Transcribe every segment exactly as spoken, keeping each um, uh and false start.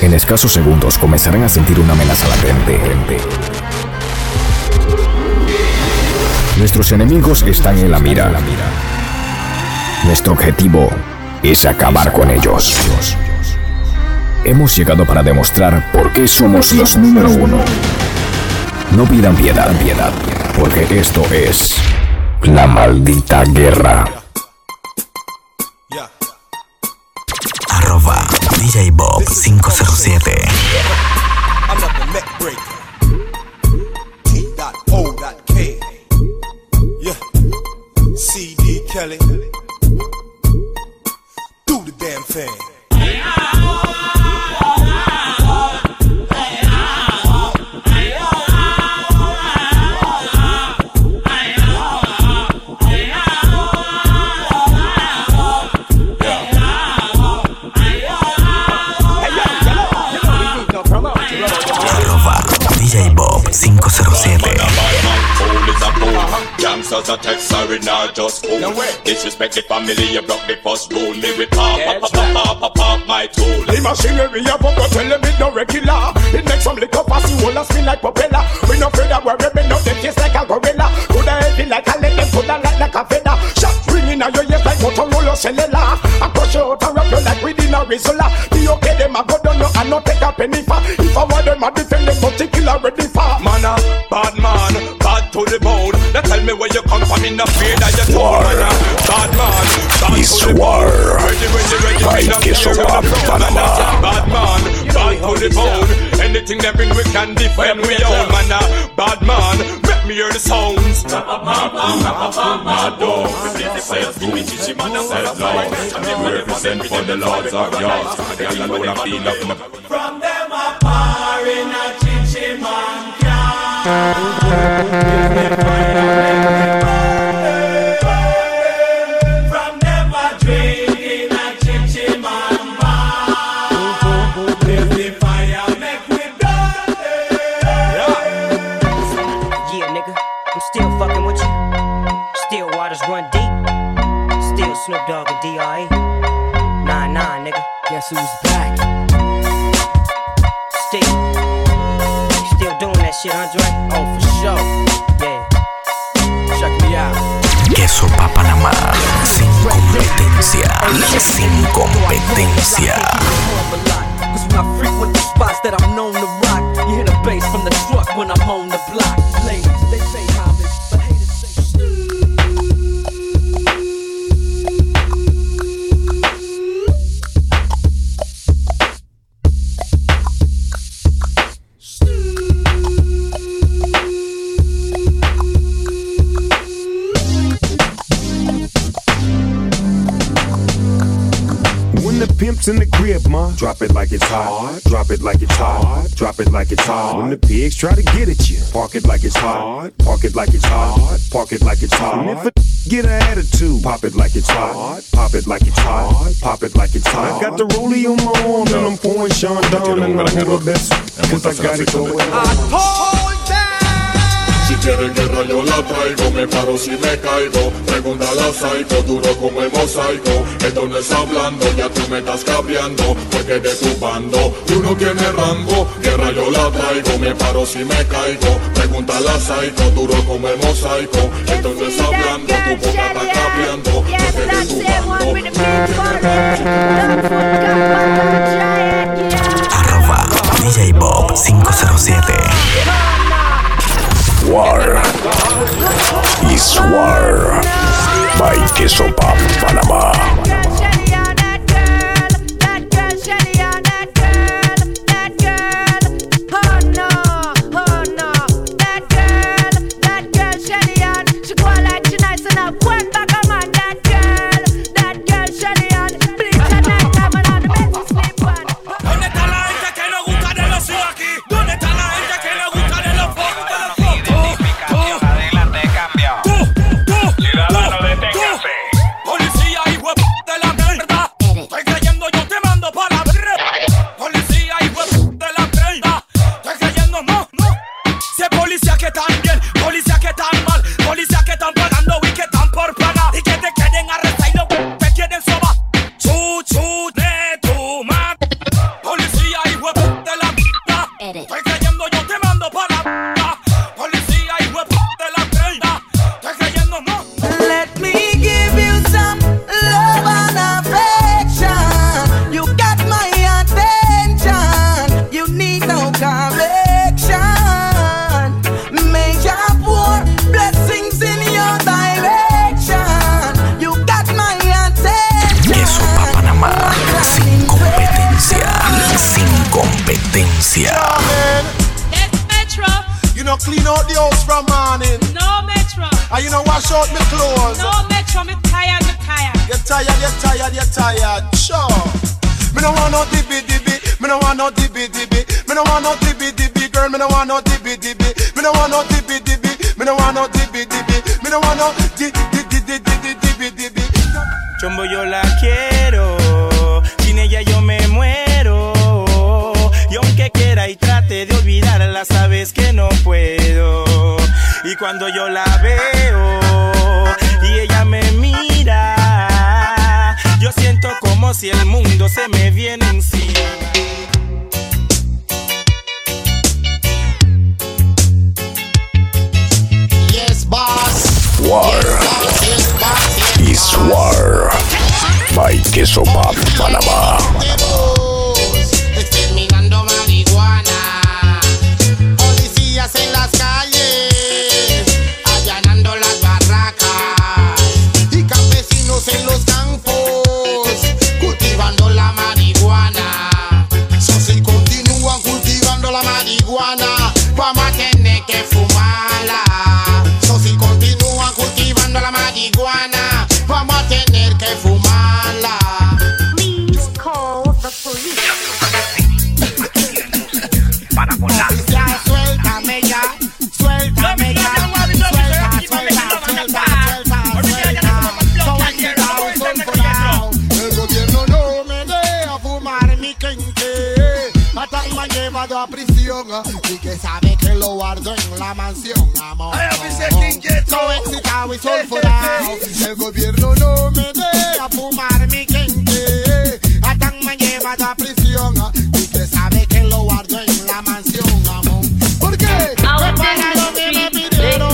En escasos segundos comenzarán a sentir una amenaza latente. Nuestros enemigos están en la mira. Nuestro objetivo es acabar con ellos. Hemos llegado para demostrar por qué somos los número uno. No pidan piedad, piedad, porque esto es la maldita guerra. Arroba D J Bob cinco cero siete. C D Kelly, do the damn thing. Arroba D J Bob cinco cero siete. Youngsters a text, sorry, not just cool. No disrespect the family, you block the first rule. Me with pop, pop, pop, pop, pop, pop, my tool. The machinery of a tell them it no regular. It makes some liquor pass you all a spin like propeller. We no afraid that we're ripping up the taste like a gorilla. Coulda heavy like a leg and coulda light like a feather. Shot ringing out your ears like Motorola cellular. I crush you out and wrap you like within a Rizzola. Be okay, them a go down no and not take a penny for. If I want them a defend them, particular ready for. Man a bad man, bad to the bone. Now tell me where you come from, in the fear that you told me. Bad man, bad It's to the war. bone. Ready, ready, ready, Hay ready, queso ready, pa' ready, Panamá. Bad man, bad to the bone. Anything that bring we can defend we own. Man a bad man, let me hear the sounds. My dog, the says do it, she man says loud. And we represent for the lords of yours. Girl alone a feel up my. From them a par in a chichi man can. From them a drink in a chichi man bar. If the fire make we burn. Yeah, nigga, I'm still fucking with you. Still waters run deep. Still Snoop Dogg and D R E. Nah, nah, nigga. Guess who's back? Still. Still doing that shit, Andre? Oh, for sure. Yeah. Check me out. Queso pa' Panamá. Sin competencia. Sin competencia. Cause when I frequent the spots that I'm known to rock, you hear the bass from the truck when I'm on the block. Ladies, they say homage, but haters say The pimp's in the crib, ma. Drop it like it's hot. Drop it like it's hot. Drop it like it's hot. When the pigs try to get at you, park it like it's hot. Park it like it's hot. Park it like it's hot. And if a get an attitude, pop it like it's hot. Pop it like it's hot. Pop it like it's hot. I got the rollie on my arm and I'm pouring Sean down and I'm over best. Cause I got it going on. Si quieren guerra yo la traigo, me paro si me caigo. Pregúntale a Psycho, duro como el mosaico. Esto no es hablando, ya tú me estás cabreando. Porque de tu bando, tú no tienes rango. Guerra yo la traigo, me paro si me caigo. Pregúntale a Psycho, duro como el mosaico. Esto no es hablando, tu boca está cabreando. Porque de tu bando, tú no tienes rango. Arroba D J Bob cinco cero siete. War is war. By Queso pa' Panamá. Policía y huevo. Potencia. Yes, Metro. You know clean out the house from morning. No, Metro. And you know wash out my clothes. No, Metro. Me tired, me tired. You're tired, you're tired, you're tired. Sure. Me no want no dibby dibby. Me no want no dibby dibby. Me no want no dibby dibby, girl. Me no want no dibby dibby. Me no want no dibby dibby. Me no want no dibby dibby. Me no want no di di di di di dibby dibby. Chombo, yo la quiero, sin ella yo me muero. Y aunque quiera y trate de olvidarla, sabes que no puedo. Y cuando yo la veo y ella me mira, yo siento como si el mundo se me viene encima. Yes, boss. War is war. By Queso Pop, Panamá. Exterminando marihuana. Policías en las calles, allanando las barracas. Y campesinos en los campos, cultivando la marihuana. So, si continúan cultivando la marihuana, vamos a tener que fumarla. So, si continúan cultivando la marihuana, vamos a tener que fumarla. Please call the police. Para volar. Ya, suéltame ya, suéltame ya, suelta, suelta, suelta, suelta, suelta. El gobierno no me deja fumar mi quenque. Hasta me ha llevado a prisión y que sabe que lo guardo en la mansión, amor. So excitado y sulfurado. El gobierno no me deja fumar mi quenque. Hasta me ha llevado a prisión y que sabe que lo guardo en la mansión, amor. ¿Por qué? Me pagaron y me pidieron.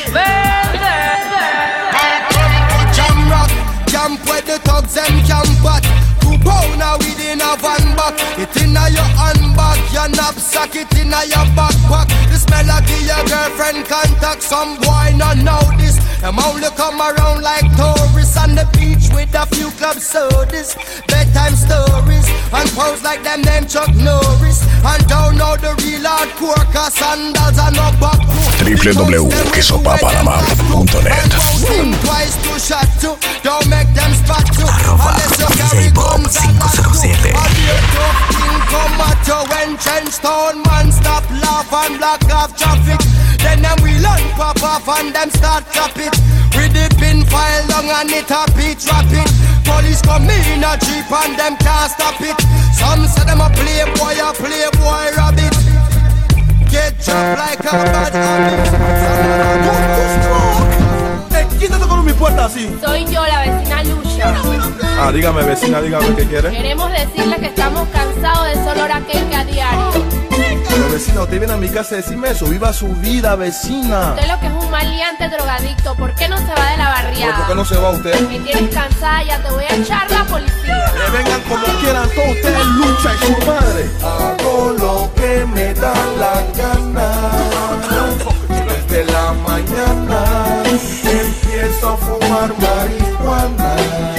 Jam rock, jump with the thugs and camp at. Two pounder within a van back. It inna your handbag, your knapsack, it inna your backpack. The smell of your girlfriend contact. Some boy not know this. Them only come around like tourists on the beach with a few club sodas, bedtime stories, and pose like them name Chuck Norris. And don't know the real hardcore, cause sandals are no back. w w w punto queso pop panamá punto net. Arroba D J Bob cinco cero siete. When Trenchtown man stop laugh and block off traffic, then them we learn pop off and them start clap it. With the pin file long and it a beat drop it. Police come in a jeep and them can't stop it. Some say them a playboy, a playboy rabbit. Get dropped like a bad habit. ¿Quién te tocó en mi puerta así? Soy yo, la vecina Lucha. Ah, dígame, vecina, dígame qué quiere. Queremos decirle que estamos cansados de ese olor a cake a diario. Pero vecina, usted viene a mi casa a decirme eso. Viva su vida, vecina. Usted lo que es un maleante drogadicto. ¿Por qué no se va de la barriada? ¿Por qué no se va usted? Me tienes cansada, ya te voy a echar la policía. Que vengan como quieran todos ustedes, Lucha y su madre. Hago lo que me da la gana. Desde la mañana empiezo a fumar marihuana.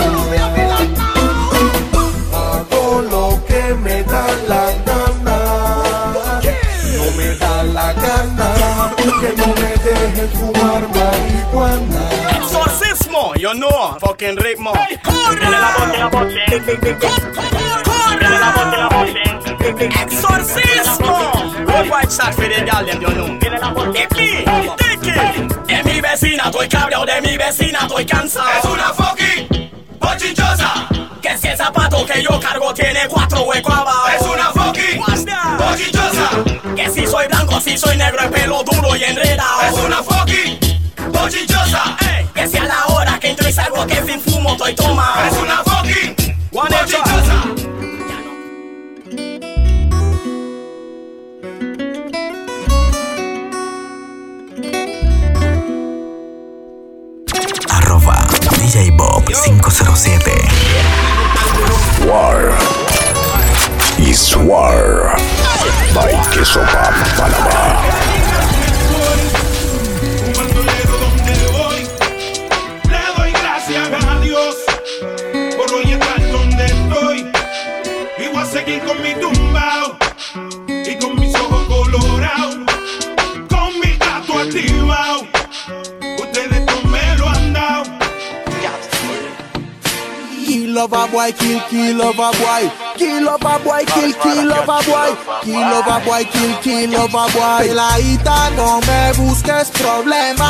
Hago lo que me da la gana. No me da la gana que no me dejen fumar marihuana. Exorcismo, you know, fucking ritmo. Viene la voz de la voz. Viene la voz de la voz. Exorcismo. Go white shot for the girl, them you know. Viene la voz de de mi vecina, estoy cabreado de mi vecina, estoy cansado. Es una fucking bochinchosa. Que si el zapato que yo cargo tiene cuatro huecos abajo. Es una fucking bochinchosa. Que si soy blanco, si soy negro, el pelo duro y enredado. Es una fucking bochinchosa. Hey, que si a la hora que entro y salgo que sin fumo estoy tomado. Es una fucking bochinchosa. Arroba D J Bob cinco cero siete. War is war. By Queso Pop, Panamá. Le doy gracias a Dios por hoy estar donde estoy. Y voy a seguir con mi tumbao. Kill lover boy, kill, kill lover boy. Kill lover boy, kill, kill lover boy. Kill lover boy, kill, kill lover boy. Peladita, no me busques problemas.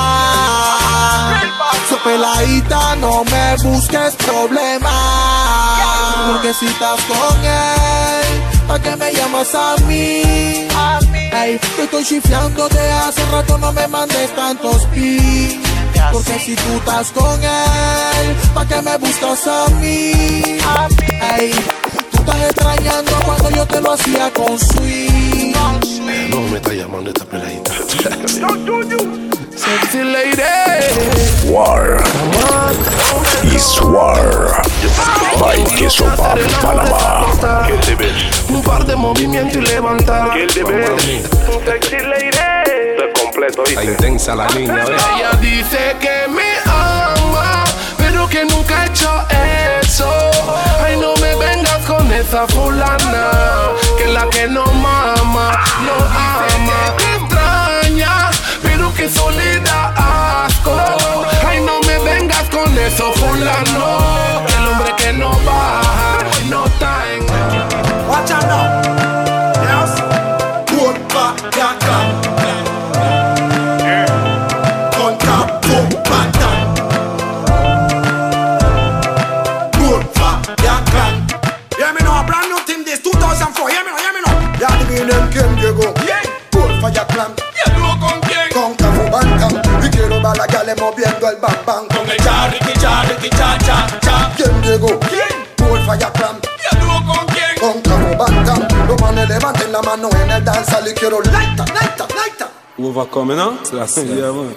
So peladita, no me busques problemas. Porque si estás con él, ¿pa' qué me llamas a mí? Ey, te estoy chiflando de hace rato, no me mandes tantos pi. Porque si tú estás con él, ¿pa' qué me buscas a mí? Ey, tú estás extrañando cuando yo te lo hacía con sweet. No me está llamando esta peladita. Sexy lady. War is war. By Queso Pop Panamá. Un par de movimientos y levantar. Sexy lady. Completo, ¿viste? Está intensa la niña, ¿ves? Ella dice que me ama, pero que nunca ha hecho eso. Ay, no me vengas con esa fulana, que es la que no mama, no ama. Que extraña, pero que soledad asco. Ay, no me vengas con eso fulano, que el hombre que no baja no está en. Watch out now. Yes. Good back, back, back. ¿Quién llegó? ¿Quién? Fire Clan. ¿Y el dúo con quién? Con Cafu Bantam. Y quiero ver a la gale moviendo el bam bam. Con el charity, charity, cha, cha, cha. ¿Quién llegó? ¿Quién? Fire Clan. ¿Y el dúo con quién? Con Cafu Bantam. Los manes levanten la mano en el danzal y quiero laita, laita, laita. Uva come, ¿no? Yeah, man.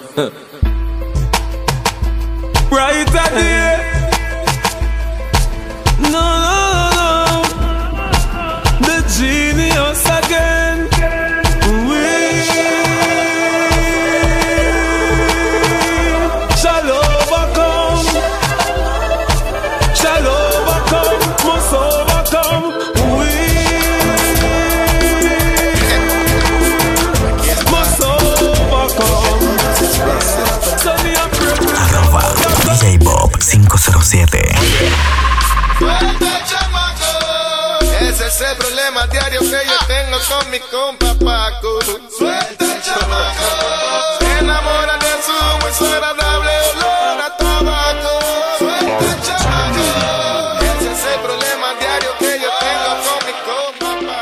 Brighter day. No, no, no, no. The genius again. We shall overcome. Shall overcome. Must overcome. We must overcome. Arroba D J Bob cinco cero siete. Ese es el problema diario que yo tengo con mi compa Paco. Suelta el chamaco, se enamora de su muy agradable olor a tabaco. Suelta el chamaco, ese es el problema diario que yo tengo con mi compa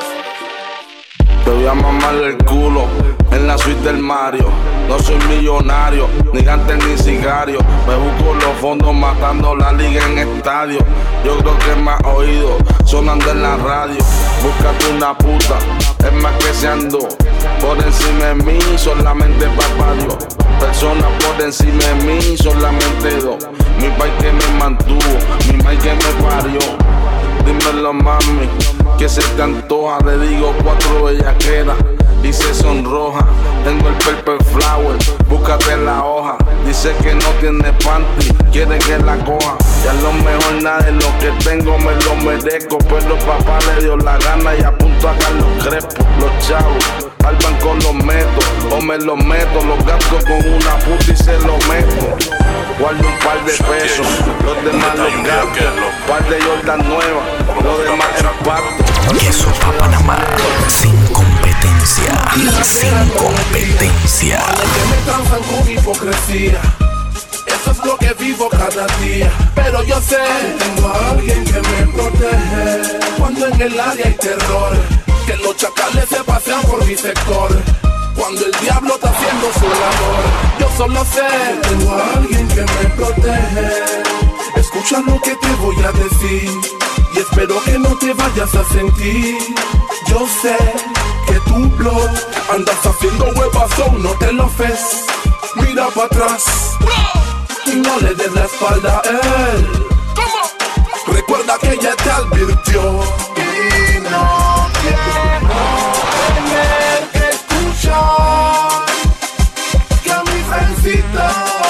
Paco. Te voy a mamar el culo en la suite del Mario. No soy millonario, ni gante ni sicario. Me busco los fondos matando la liga en estadio. Yo creo que me has oído sonando en la radio. Búscate una puta, es más que se andó. Por encima de mí, solamente papá Dios. Personas por encima de mí, solamente dos. Mi país que me mantuvo, mi país que me parió. Dímelo mami, que se te antoja. Le digo cuatro bellaqueras y se sonroja. Tengo el purple flower, búscate la hoja. Dice que no tiene panty, quiere que la coja. Y a lo mejor nada de lo que tengo me lo merezco. Pero papá le dio la gana y apunto a Carlos Crespo. Los chavos, al banco los meto, o me los meto. Los gasto con una puta y se los meto. Guardo un par de pesos, los demás los gasto. Par de Jordan nuevas, los demás empato. Queso pa' Panamá, sin competencia, sin competencia. Que me transan con hipocresía, eso es lo que vivo cada día. Pero yo sé, tengo a alguien que me protege cuando en el área hay terror. Que los chacales se pasean por mi sector cuando el diablo está haciendo su labor. Yo solo sé, tengo a alguien que me protege. Escucha lo que te voy a decir y espero que no te vayas a sentir. Yo sé que tu blog andas haciendo huevazón, no te lo ves. Mira para atrás y no le des la espalda a él. Recuerda que ella te advirtió y no quiero tener que escuchar que a mi fencito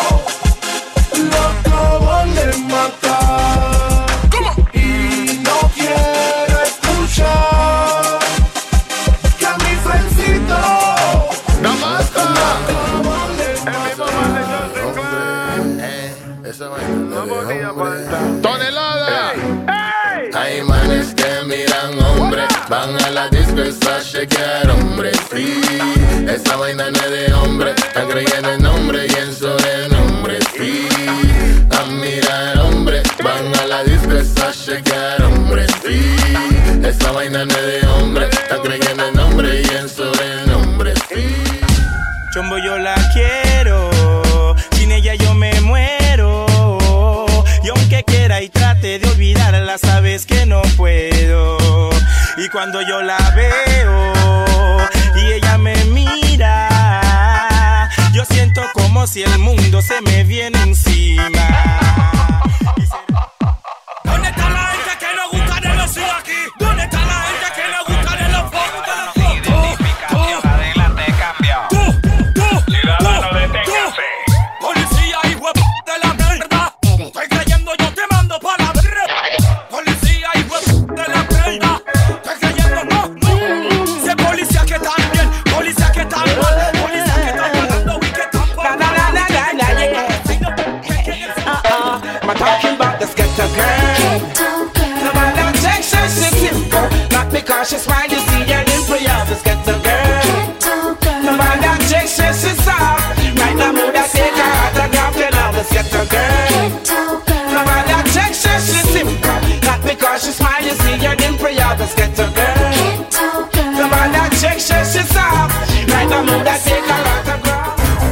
lo acaban de matar. Y no quiero escuchar que a mi fencito lo acaban de matar. Tonelada. hombre. Van a la disco a chequear, hombre, sí. Esa vaina no es de hombre. Están creyendo en nombre y en sobrenombre, sí. A mirar, hombre. Van a la disco a chequear, hombre, sí. Esa vaina no es de hombre. Están creyendo en nombre y en sobrenombre, sí. Chombo, yo la quiero. Sin ella yo me muero. Y aunque quiera y trate de olvidarla, sabes que no puedo. Y cuando yo la veo y ella me mira, yo siento como si el mundo se me viene encima. ¿Dónde está la gente que no gusta de los hijos aquí? ¿Dónde está la gente que no gusta de los pocos? Identificación, adelante, cambio. Tú, tú, ciudadano, deténgase. Policía, hijo de la mierda. Estoy creyendo, yo te mando para la verga. Policía, hijo de la mierda. Estoy creyendo, no, no. Sé policía que están bien, policía que están mal, policía que están pagando y que están por. Na, na, na, na, na, na, I'm talking about this ghetto girl. No matter Texas, it's simple. Not because she smile, you see her dimple. Yeah, this ghetto girl. No matter Texas, it's soft. Right now, mood I take her autograph. You know this ghetto girl. No matter Texas, it's simple. Not because she smile, you see her dimple. Yeah, this ghetto girl. No matter Texas, it's soft. Right now, mood I take her autograph.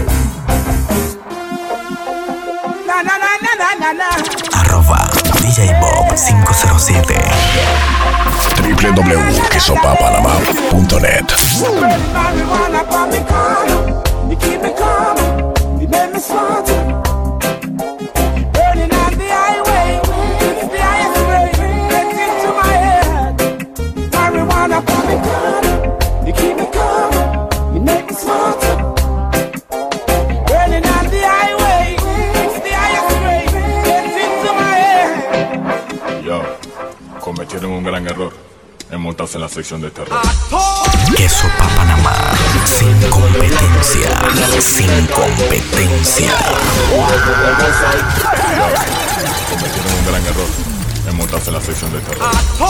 Na na na na na na. Arroba D J Bob cinco cero siete. w w w punto quesopa panamá punto net. Cometieron un gran error en montarse en la sección de terror. Quesopa Panamá, sin competencia, sin competencia. Cometieron un gran error en montarse en la sección de terror.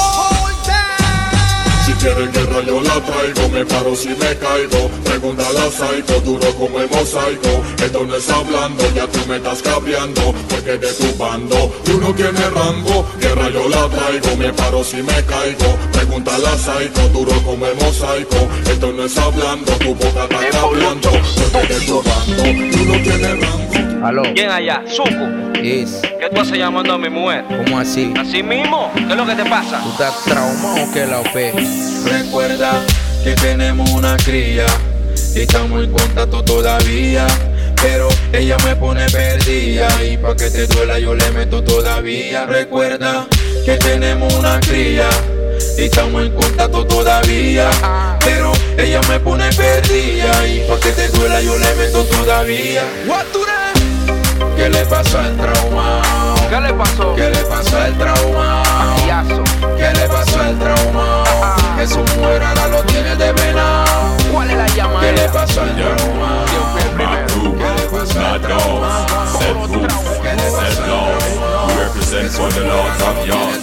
Si quieren guerra yo la traigo, me paro si me caigo. Pregúntale a Psycho, duro como el mosaico. Esto no es hablando, ya tú me estás cabreando, porque de tu bando tú no tienes rango. Guerra yo la traigo, me paro si me caigo. Pregúntale a Psycho, duro como el mosaico. Esto no es hablando, tu boca está cabreando, porque de tu bando tú no tienes rango. Aló. ¿Quién allá? Suco. Yes. ¿Qué tú haces llamando a mi mujer? ¿Cómo así? ¿Así mismo? ¿Qué es lo que te pasa? ¿Tú estás traumado que la O P? Recuerda que tenemos una cría y estamos en contacto todavía, pero ella me pone perdida y pa' que te duela yo le meto todavía. Recuerda que tenemos una cría y estamos en contacto todavía, pero ella me pone perdida y pa' que te duela yo le meto todavía. ¿Qué le pasó al trauma? ¿Qué le pasó? ¿Qué le pasó al trauma? ¿Qué le pasó al trauma? Que su mujer ahora lo tiene de venado. ¿Cuál es la llamada? ¿Qué le pasó al trauma? ¿Qué le pasó al trauma? ¿Qué le pasó al trauma? We represent for the lords of yours.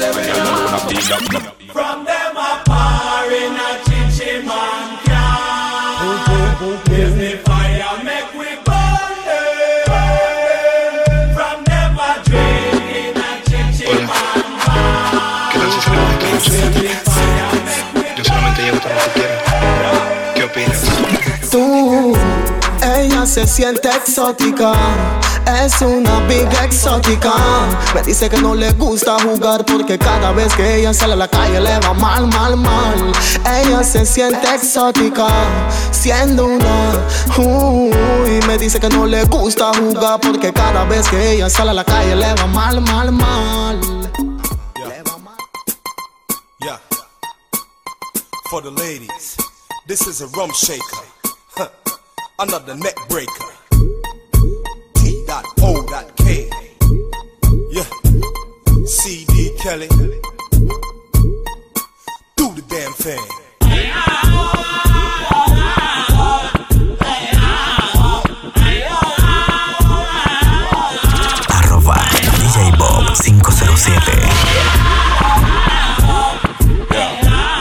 From them a par in a chichi man can. Give me fire, make we burn them. From them a drink in a chichi man can. Give me fire, make we Yo solamente llego hasta donde quiera. ¿Qué opinas? Tú, ella se siente exótica. Es una big exótica. Me dice que no le gusta jugar porque cada vez que ella sale a la calle le va mal, mal, mal. Ella se siente exótica, siendo una uy, me dice que no le gusta jugar porque cada vez que ella sale a la calle le va mal, mal, mal. Yeah. For the ladies, this is a rum shaker. Huh. Another neck breaker. T.O.K. Yeah. C D Kelly. Do the damn thing. Arroba D J Bob cinco cero siete. Yeah.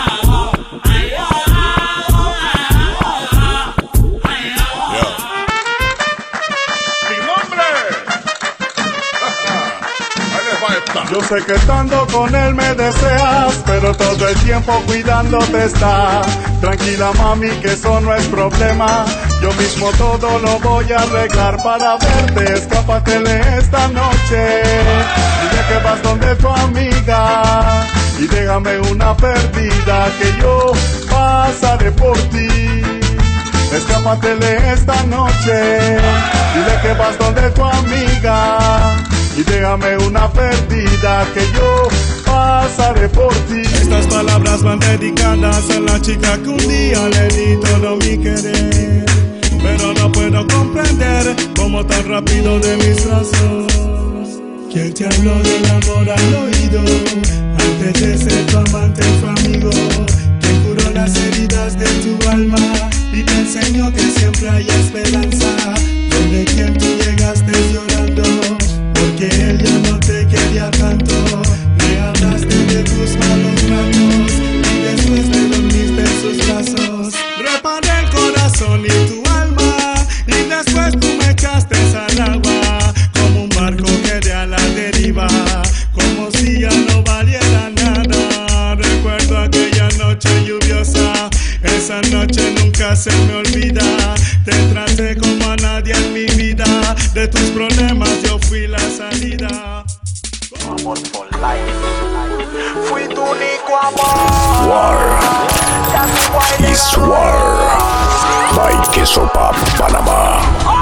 sé que estando con él me deseas, pero todo el tiempo cuidándote está. Tranquila mami, que eso no es problema, yo mismo todo lo voy a arreglar para verte. Escápatele esta noche, dile que vas donde tu amiga y déjame una perdida que yo pasaré por ti. Escápatele esta noche, dile que vas donde tu amiga y déjame una perdida que yo pasaré por ti. Estas palabras van dedicadas a la chica que un día le di todo mi querer, pero no puedo comprender cómo tan rápido de mis brazos. ¿Quién te habló del amor al oído? Antes de ser tu amante y tu amigo, ¿quién curó las heridas de tu alma y te enseñó que siempre hay esperanza? Donde quien tú llegaste llorando porque él ya no te quería tanto. Me hablaste de tus malos ratos y después te dormiste en sus brazos. Reparé el corazón y tu alma y después tú me echaste al agua, como un barco que de a la deriva, como si ya no valiera nada. Recuerdo aquella noche lluviosa, esa noche nunca se me olvida. Te traté como a nadie en mi vida, de tus problemas yo fui la salida. Amor for life, fui tu único amor. War is war. By Queso Pop, Panamá.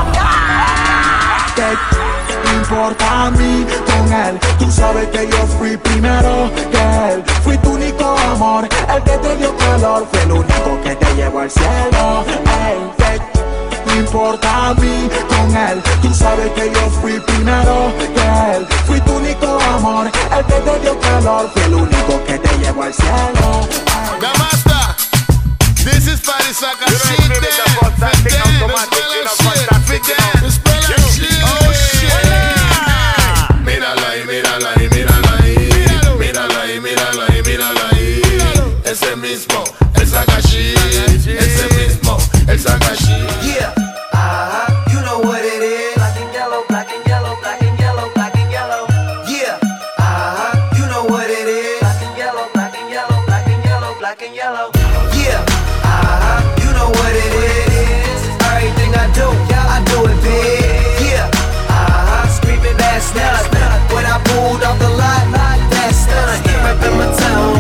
¿Qué importa a mí con él? Tú sabes que yo fui primero que él. Fui tu único amor, el que te dio calor, fue el único que te llevó al cielo. Ey, ¿qué importa a mí con él? Tú sabes que yo fui primero que él. Fui tu único amor, el que te dio calor, fue el único que te llevó al cielo. The master, this is Party Saka shit. Mírala ahí, mírala ahí, mírala ahí. Mírala ahí, mírala ahí, mírala ahí. Ese mismo, el Sakashi. Ese mismo, el Sakashi. Yeah, uh-huh, you know what it is. Black and yellow, black and yellow, black and yellow, black and yellow. Yeah, uh-huh, you know what it is. Black and yellow, black and yellow, black and yellow, black and yellow. Yeah, uh-huh, you know what it is. Everything I do, I do it big. Yeah, uh-huh, screaming that's not. When I pulled off the lot, that's not. Reppin' my town,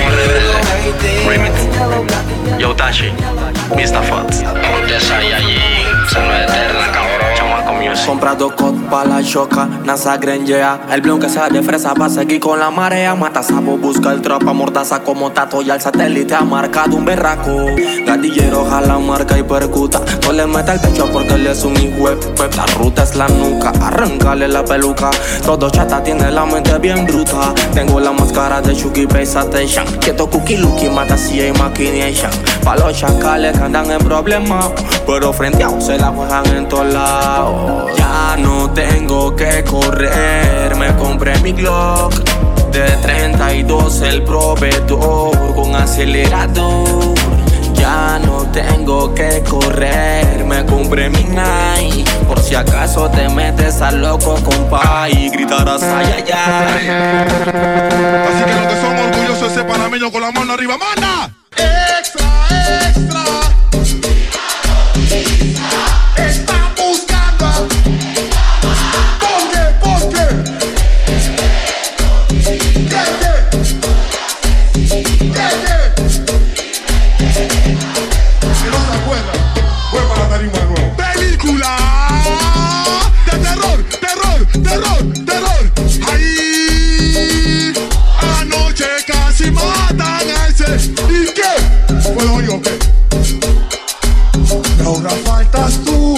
Remix. Yo, Tashi, mister Fox. Ponte esa y allí, se no es eterna, cabrón. Chamaco music. Comprado cot pa' la choca, NASA Grangea. El blon que sea de fresa pa' seguir con la marea. Mata sapo, busca el tropa, mordaza como tato. Y al satélite ha marcado un berraco. Gatillero jala, marca y percuta. No le meta el pecho porque él es un hijo de pep. La ruta es la nuca, arráncale la peluca. Todo chata tiene la mente bien bruta. Tengo la máscara de Chucky Base Attention. Quieto cookie lookie, mata si hay machination. Pa' los chacales que andan en problemas, pero frente a un se la juegan en todos lados. Ya no tengo que correr, me compré mi Glock de treinta y dos, el proveedor con acelerador. Ya no tengo que correr, me compré mi Nike. Por si acaso te metes al loco, compa, y gritarás ay, ay, ay. Así que los que son orgullosos de ese panameño con la mano arriba, ¡manda! Extra, extra. Están buscando. ¿Por qué? ¿Por qué? ¿Qué? ¿Qué? ¿Qué? Si no se acuerdan, vuelva la tarima de nuevo. Película de terror, terror, terror, terror. Ahí anoche casi matan a ese. ¿Y qué? ¿Puedo yo qué? Y ahora faltas tú.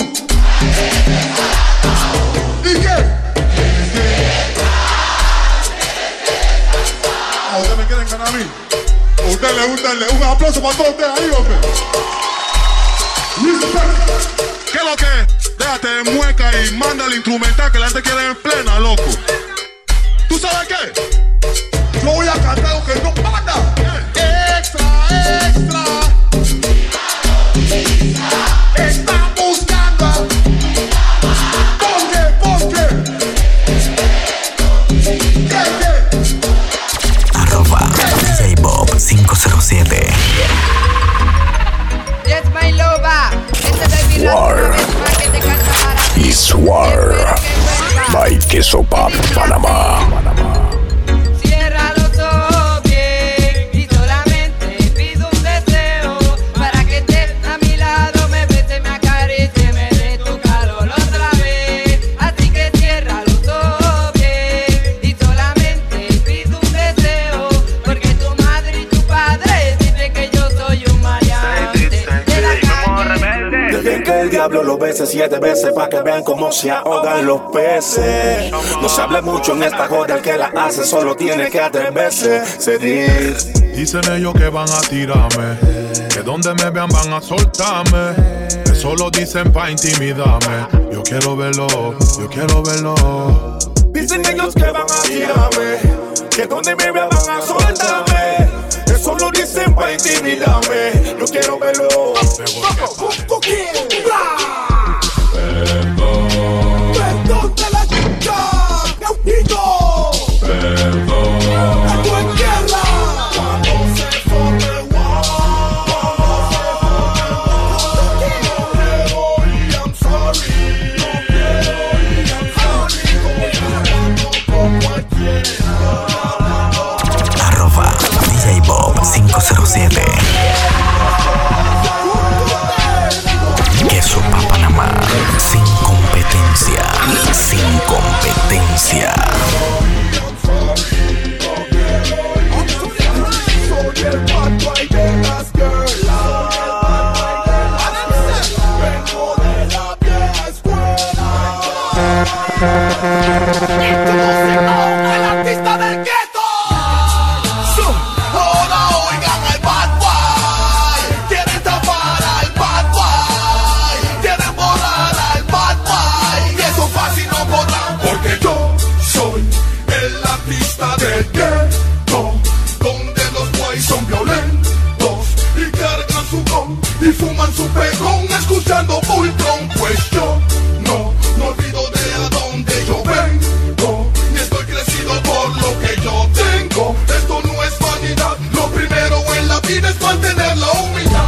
¿Y qué? ¿A usted me quieren ganar a mí? ¿A usted le gusta? Un aplauso para todos ustedes ahí, hombre. ¿Qué es lo que? Déjate de mueca y manda el instrumental que la gente quiere en plena, loco. ¿Tú sabes qué? Yo voy a cantar lo que no manda. Extra, extra. Están buscando. ¿Por qué? ¿Por qué? ¿Qué? ¿Qué? Queso Pop Panamá. Cierra los ojos bien y solamente pido un deseo para que estés a mi lado, me beses, me acaricies, me des tu calor otra vez. Así que cierra los ojos bien y solamente pido un deseo, porque tu madre y tu padre dicen que yo soy un maleante de la calle. Dejen que el diablo lo bese siete veces pa' que vean cómo se ahogan los peces. No se habla mucho en esta joda, el que la hace solo tiene que atreverse. Se dice. Dicen ellos que van a tirarme, que donde me vean van a soltarme. Eso lo dicen pa' intimidarme. Yo quiero verlo, yo quiero verlo. Dicen ellos que van a tirarme, que donde me vean van a soltarme. Eso lo dicen pa' intimidarme. Yo quiero verlo. Perdón, perdón de la chica, Gautito. Perdón, esto es guerra. Cuando se forme war, I'm sorry, no quiero y I'm sorry. Con cualquiera. Arroba D J Bob cinco cero siete. Queso Pa Panamá. Sin competencia. Sin competencia. El artista del gueto. Ahora oigan al bad boy. Quieren tapar al bad boy. Quieren borrar al bad boy. Y eso fácil no podrán, porque yo soy el artista del gueto, donde los boys son violentos y cargan su gun y fuman su pegón escuchando Fulton. Pues yo no, no olvido de a dónde yo vengo, ni estoy crecido por lo que yo tengo. Esto no es vanidad, lo primero en la vida es mantener la humildad.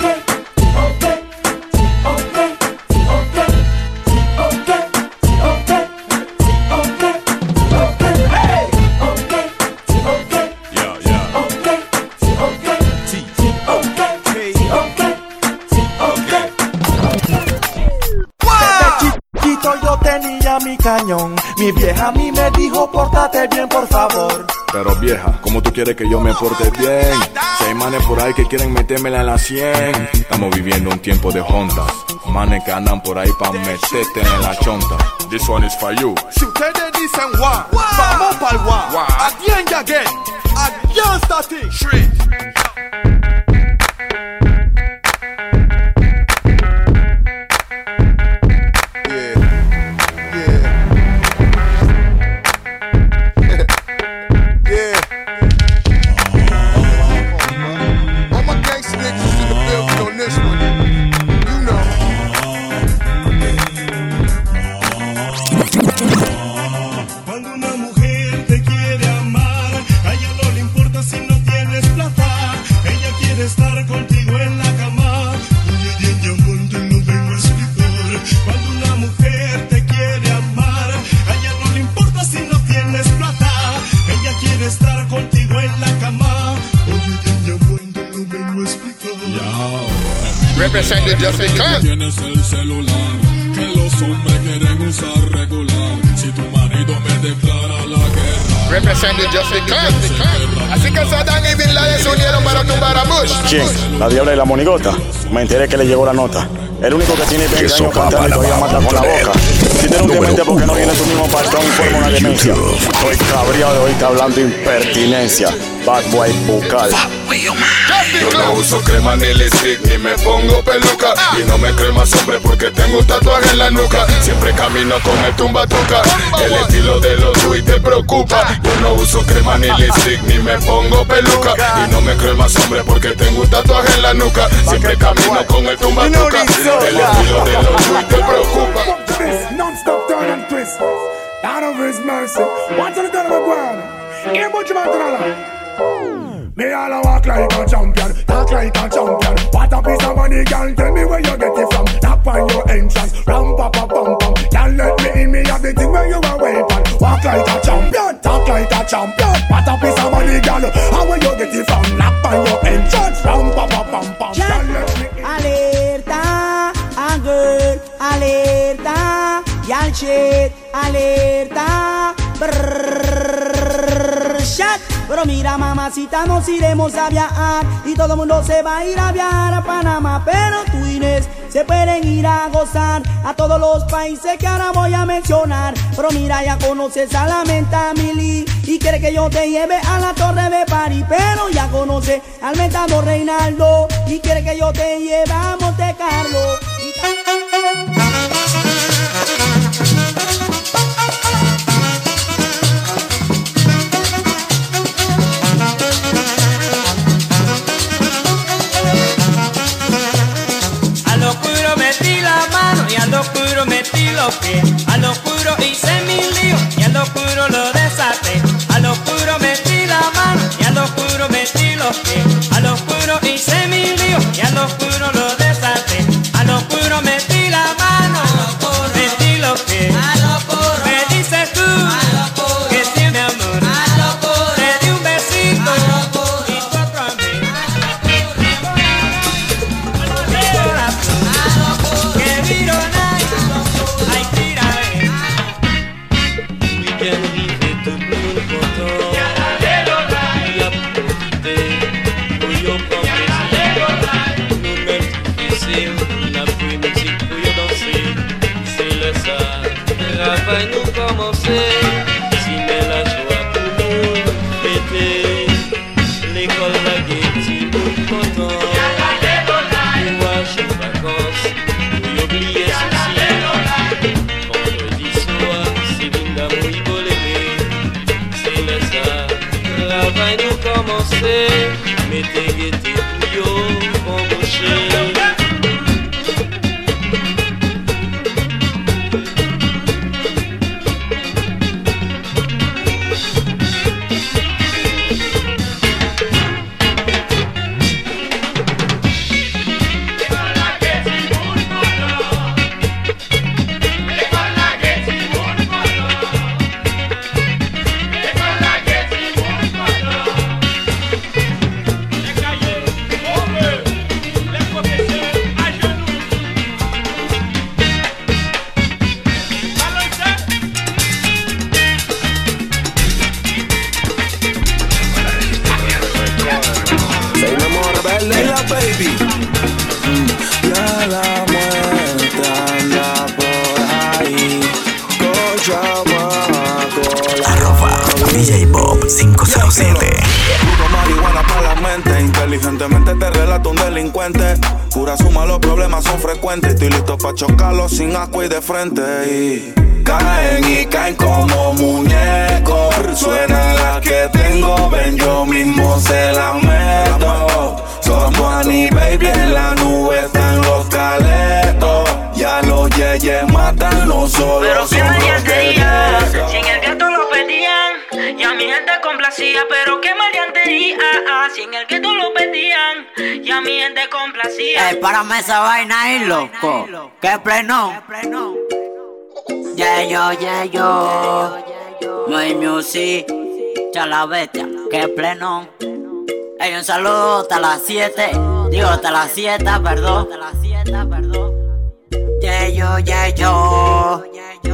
Yo tenía mi cañón, mi vieja a mí me dijo pórtate bien por favor. Pero vieja, ¿cómo tú quieres que yo me porte bien? Si hay manes por ahí que quieren metérmela en la cien. Estamos viviendo un tiempo de hondas, manes que andan por ahí pa' meterte en la chonta. This one is for you. Si ustedes dicen guau, vamos pa'l guau. Again y again, against that thing. Street. Cuando una mujer te quiere amar, a ella no le importa si no tienes plata. Ella quiere estar contigo en la cama. Oye, bien, yo monto y no vengo a explicar. Cuando una mujer te quiere amar, a ella no le importa si no tienes plata. Ella quiere estar contigo en la cama. Oye, bien, yo monto y no vengo a explicar. Represented just because. Tienes el celular que los hombres quieren usar regular. Si tu marido me declara la guerra. Represented just because. Así que Saddam y Bin Laden se unieron para tumbar a Bush. ¿Quién? ¿La diabla y la monigota? Me enteré que le llegó la nota. El único que tiene veinte años cantando y todavía mata con la boca. Si tiene un demente porque no viene su mismo patrón y forma una demencia. Estoy cabreado de oírte hablando impertinencia. Bad boy bucal. Yo no uso crema ni lipstick ni me pongo peluca. Y no me creo más hombre porque tengo un tatuaje en la nuca. Siempre camino con el tumbatuca. El estilo de los Dewey te preocupa. Yo no uso crema ni lipstick ni me pongo peluca. Y no me creo más hombre porque tengo un tatuaje en la nuca. Siempre camino con el tumbatuca. El estilo de los Dewey te preocupa. Non-stop turn and twist. Out of his mercy. What's on the turn of the ground? Ain't much about the Me all a walk like a champion, talk like a champion. What a piece of money, girl, tell me where you get it from. Tap on your entrance, ram pa pa pam pam. Can't let me in, me have the thing where you are waiting. like a champion, talk like a champion. What a piece of money, girl. How will you get it from? Knock on your entrance, ram pa pa pam pam. Alerta, a girl, alerta, y'all shit, alerta, brrrr, shot. Pero mira, mamacita, nos iremos a viajar y todo el mundo se va a ir a viajar a Panamá. Pero tú, Inés, se pueden ir a gozar a todos los países que ahora voy a mencionar. Pero mira, ya conoces a la Menta Mili y quiere que yo te lleve a la Torre de París. Pero ya conoces al Mentado Reinaldo y quiere que yo te lleve a Monte Carlo. Oscuro metí los pies, al oscuro hice mi lío y al oscuro lo desaté. Al oscuro metí la mano y al oscuro metí los pies, al oscuro hice mi lío y al oscuro lo desaté. Al oscuro metí la mano, metí los pies. Me dices tú que sí, mi amor. Te di un besito y tú otro a mí. Corazón, que viro nada. Nous commencer, si mais la joie pour nous péter, l'école la gaieté nous content, voyage en vacances, nous oublier souci, vendredi soir, c'est une dame où il faut lever, c'est le ça, travail nous commencer, mettez gaieté pour yo, bon boucher. D J Bob cinco cero siete. Puro marihuana para la mente, inteligentemente te relato un delincuente. Cura suma, los problemas son frecuentes. Estoy listo pa' chocarlos sin asco y de frente. Y caen y caen como muñecos. Suena la que tengo, ven yo mismo se la meto. Como Annie Baby en la nube están los caletos. Ya los yeyes matan, no solo pero son que nadie los te diga, si en el gueto lo pedían, y a mi gente complacía, pero qué maleantería, ah, si en el gueto lo pedían, y a mi gente complacía. Ey, párame esa vaina ahí, loco, que pleno. Yeah, yo, yeah, yo, My Music, ya la bestia, que pleno. Ey, un saludo hasta las siete, digo hasta las siete, perdón. Yeah, yo, yeah, yo.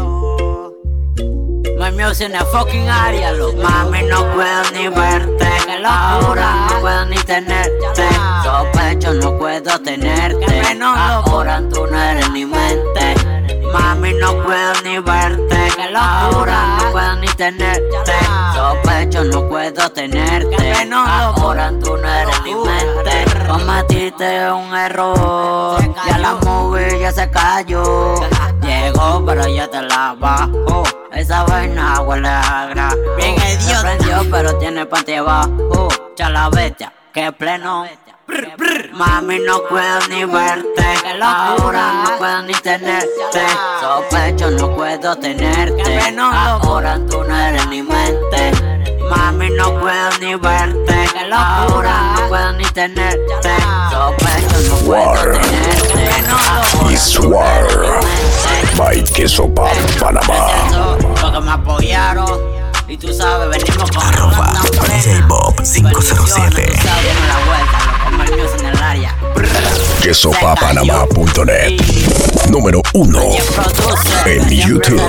My Music en la fucking área, loco. Mami, no puedo ni verte. Ahora no puedo ni tenerte. Sospecho, no puedo tenerte. Ahora tú no eres mi mente. Mami, no puedo ni verte. Ahora no puedo ni tenerte. Sospecho, no puedo tenerte. Ahora tú no eres mi mente. Cometiste un error. Ya la movie ya se cayó. Llegó, pero ya te la bajo. Esa vaina huele a gras. Bien idiota. Prendió, pero tiene panty abajo. Ya la bestia, que pleno. Mami, no puedo ni verte. Ahora no puedo ni tenerte. Sospecho, no puedo tenerte. Ahora tú no eres mi mente. Mami, no puedo ni verte. Ahora no puedo ni tenerte. Sospecho, no puedo tenerte. Y Swar by Queso Pan Panamá. que me apoyaron. Y tú sabes, venimos con Arroba D J Bob cinco cero siete. Tú sabes, dime la vuelta, loco, el news en el área. queso pa panamá punto net. Número uno en YouTube.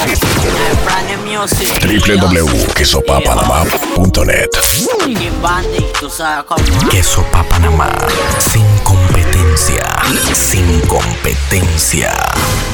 w w w punto queso pa panamá punto net. Queso pa Panamá. Sin competencia. Sin competencia.